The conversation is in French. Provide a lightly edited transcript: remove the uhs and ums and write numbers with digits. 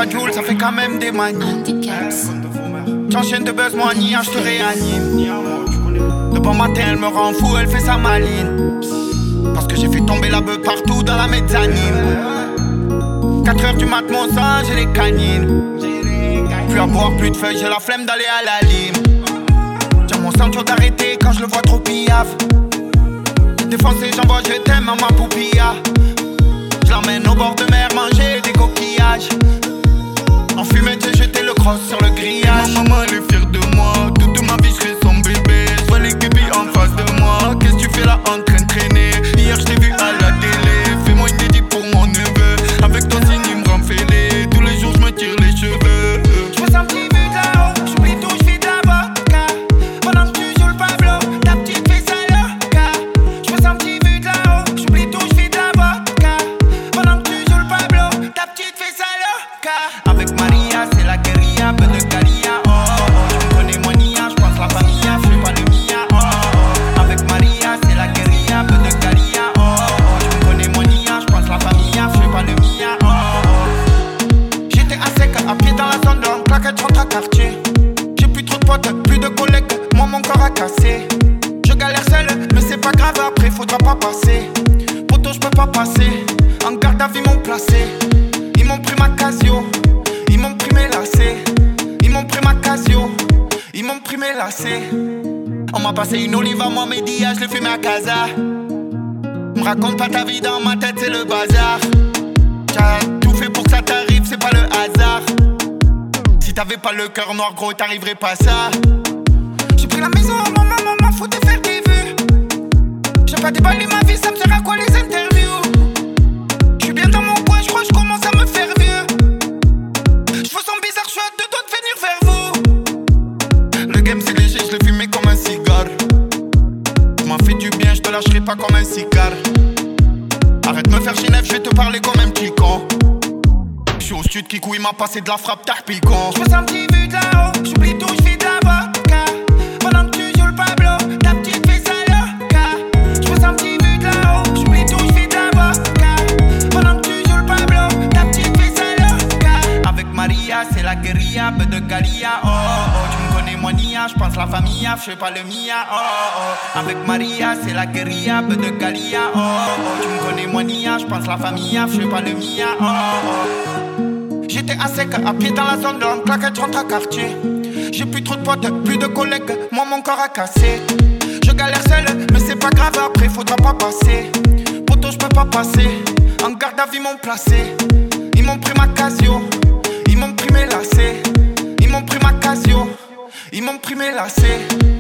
joules, ça fait quand même des manies. T'enchaînes de buzz, moi Nia, je te réanime. De bon matin, elle me rend fou, elle fait sa maline. Parce que j'ai fait tomber la beuh partout dans la mezzanine. 4h du mat, mon sang, j'ai les canines. Plus à boire, plus de feuilles, j'ai la flemme d'aller à la lime. Tiens mon ceinture d'arrêter quand je le vois trop piaf. Défoncé, j'envoie je t'aime à ma poupilla. Je l'emmène au bord de mer manger des coquillages. En fumée, j'ai jeté le cross sur le grillage. Ma maman elle est fière de moi. Toute ma vie je serai son bébé. Je vois les guébis en face de moi. Qu'est-ce que tu fais là en train de traîner? Hier je t'ai vu à la télé. Fais-moi une dédie pour mon neveu. Avec ton signe il me rend fêlé. Tous les jours je me tire les cheveux. Je me sens petit vu de là-haut. J'oublie tout, j'fais de la vodka. Pendant que tu joues le Pablo, ta petite fille ça loca. Je me sens petit vu de là-haut. J'oublie tout, j'fais de la vodka. Pendant que tu joues le Pablo, ta petite fille ça loca. Avec Maria, c'est la guérilla, peu de caria. Oh, oh, oh. Tu me connais mon Nia, j'pense la famille, j'fais pas le mia. Oh, oh, oh. Avec Maria, c'est la guérilla, peu de caria. Oh, oh, oh. Tu me connais mon Nia, j'pense la famille, j'fais pas le mia. Oh, oh, oh. J'étais à sec, à pied dans la zone, dans claquette, rentre à quartier. J'ai plus trop de potes, plus de collègues, moi mon corps a cassé. Je galère seul, mais c'est pas grave, après faudra pas passer. Poto, j'peux pas passer, en garde à vue m'ont placé. Ils m'ont pris ma Casio, ils m'ont pris mes lacets. Ils m'ont pris ma Casio, ils m'ont pris mes lacets. On m'a passé une olive à moi, mes dias, je l'ai fumé à casa. Me raconte pas ta vie, dans ma tête c'est le bazar. T'as tout fait pour que ça t'arrive, c'est pas le hasard. Si t'avais pas le cœur noir, gros, t'arriverais pas à ça. J'ai pris la maison, maman, faut te faire des vues. J'ai pas déballé ma vie, ça me sert à quoi les interviews? J'suis bien dans mon coin, j'crois que j'commence à me faire vieux. J'veux sens bizarre, j'suis à 2 doigts de venir vers vous. Le game c'est léger, j'le fumé comme un cigare. M'en fais du bien, j'te lâcherai pas comme un cigare. Arrête de me faire Genève, j'vais te parler comme un petit con. J'suis au sud, Kikou il m'a passé de la frappe, t'as picon. J'me sens petit vu de là-haut, j'oublie tout, j'fais de la vodka. Pendant que tu joues le Pablo, ta petite fille ça loca. J'me sens petit vu de là-haut, j'oublie tout, j'fais de la vodka. Pendant que tu joues le Pablo, ta petite fille ça loca. Avec Maria, c'est la guérilla, peu de caria. Oh, oh, oh, tu me connais moi Nia, j'pense la famille, j'fais pas le mia. Oh, oh, oh. Avec Maria, c'est la guérilla, peu de caria. Oh, oh, oh, tu me connais moi Nia, j'pense la famille, j'fais pas le mia. Oh, oh, oh. J'étais à sec, à pied dans la zone, dans claquette, rentre à quartier. J'ai plus trop de potes, plus de collègues, moi mon corps a cassé. Je galère seul, mais c'est pas grave, après faudra pas passer. Poto, j'peux pas passer, en garde à vue m'ont placé. Ils m'ont pris ma Casio, ils m'ont pris mes lacets. Ils m'ont pris ma Casio, ils m'ont pris mes lacets.